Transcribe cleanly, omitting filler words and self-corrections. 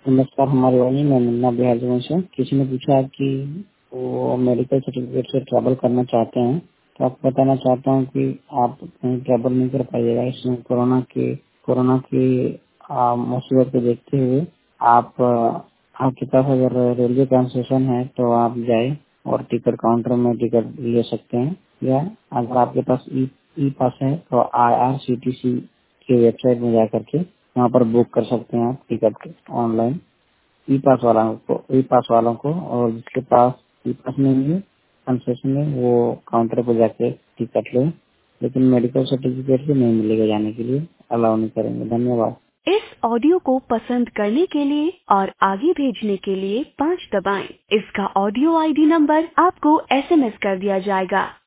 नमस्कार, हमारे वाणी में मुन्ना बिहार से किसी ने पूछा कि वो मेडिकल सर्टिफिकेट से ट्रैवल करना चाहते हैं, तो आपको बताना चाहता हूँ कि आप कहीं ट्रैवल नहीं कर पाइएगा। इसमें कोरोना की मुसीबत को देखते हुए आपके पास अगर रेलवे कंसेशन है तो आप जाए और टिकट काउंटर में टिकट ले सकते हैं, या अगर आपके पास ई पास है तो IRCTC की वेबसाइट में जा करके वहाँ पर बुक कर सकते हैं आप टिकट ऑनलाइन। ई पास वालों को और जिसके पास ई पास नहीं है, कंसेशन है, वो काउंटर पर जाके टिकट ले, लेकिन मेडिकल सर्टिफिकेट भी नहीं मिलेगा, जाने के लिए अलाउ नहीं करेंगे। धन्यवाद। इस ऑडियो को पसंद करने के लिए और आगे भेजने के लिए 5 दबाएं। इसका ऑडियो ID नंबर आपको SMS कर दिया जाएगा।